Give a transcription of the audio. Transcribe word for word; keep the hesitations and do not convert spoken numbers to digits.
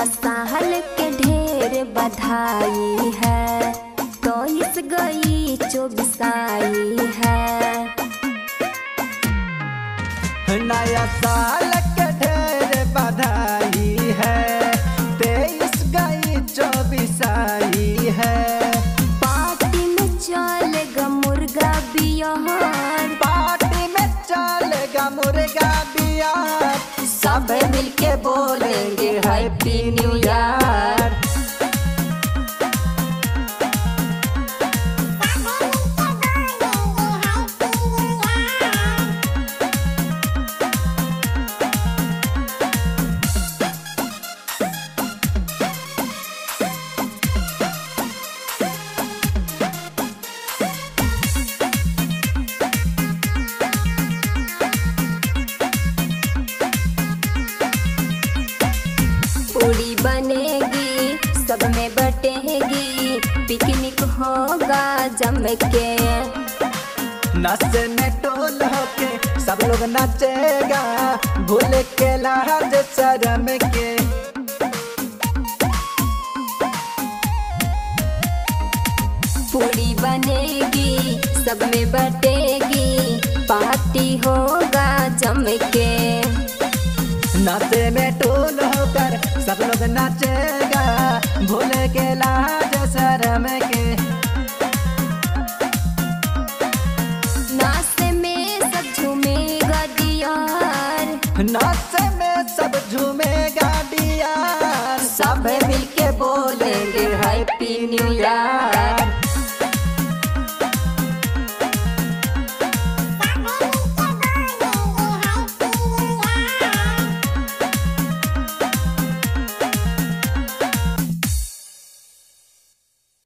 साल के ढेर बधाई है, तो इस गई चौबीस आई है। नया साल के ढेर बधाई है, तेईस गई चौबीस आई है। पार्टी में चलेगा मुर्गा बियार, पार्टी में चलेगा मुर्गा बियार, सब मिलके बोलेंगे हैप्पी न्यू ईयर। पूरी बनेगी सब में बटेगी, पिकनिक होगा जम के। नशे में टोल होके सब लोग नाचेगा, भूल के लाज शर्म के। पूरी बनेगी सब में बटेगी, पार्टी होगा जम के। नाचे में टोल होकर सब लोग नाचेगा, भूल के लाज शर्म के। नाचे में सब झूमेगा डियार, नाचे में सब झूमेगा डियार, सब मिलके बोलेंगे हैप्पी न्यू ईयर।